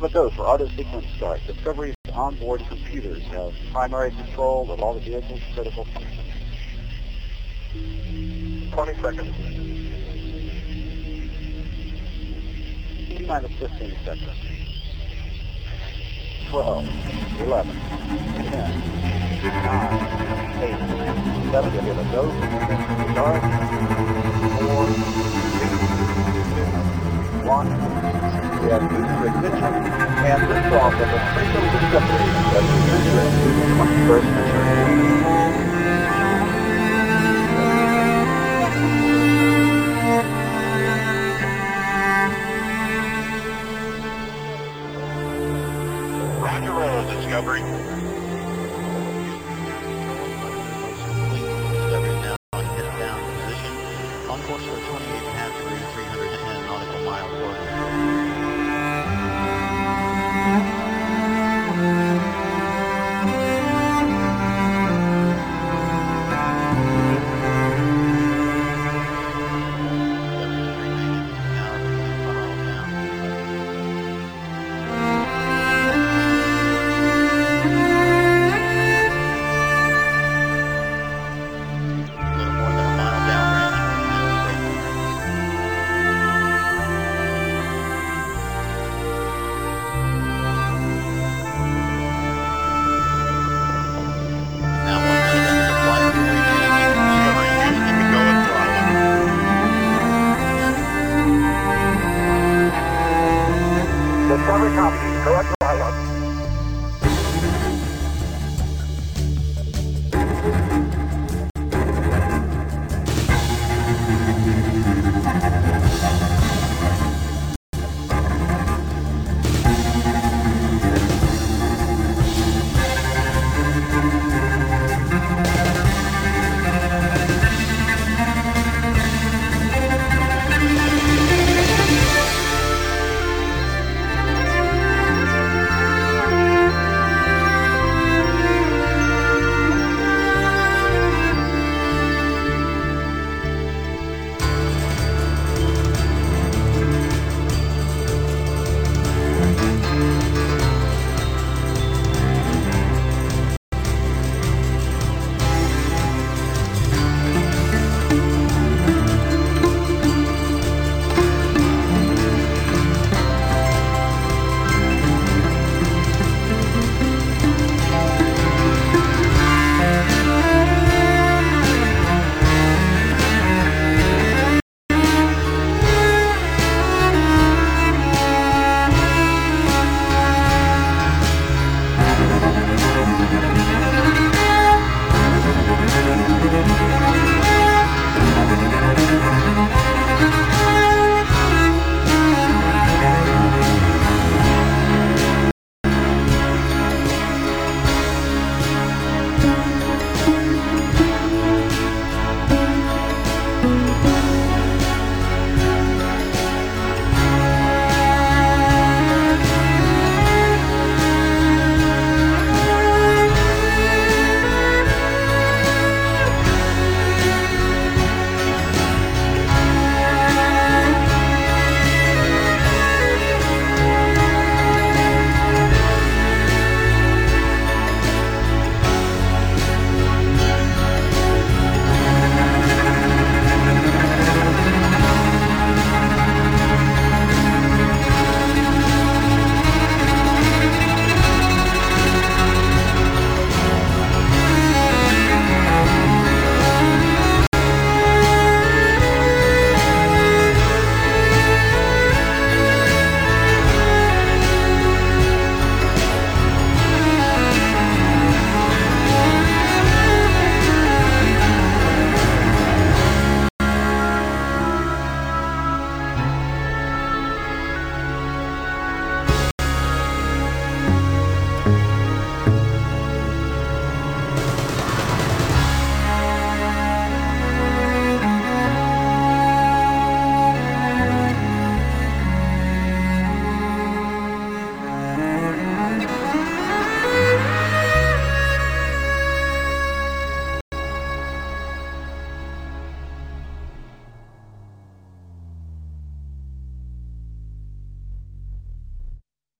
Let's go for auto sequence start. Discovery's onboard computers have primary control of all the vehicle's critical functions. 20 seconds. T-minus 15 seconds. 12, 11, 10, 9, 8, 7, give it a go. Start. 4, 3, 2, 1. We have booster ignition and liftoff of the Freedom Discovery as we enter into the 21st century. Roger roll, Discovery. Discovery now on head down position. On course for 28.5 degrees, 310 nautical mile course. Discovery copy. Correct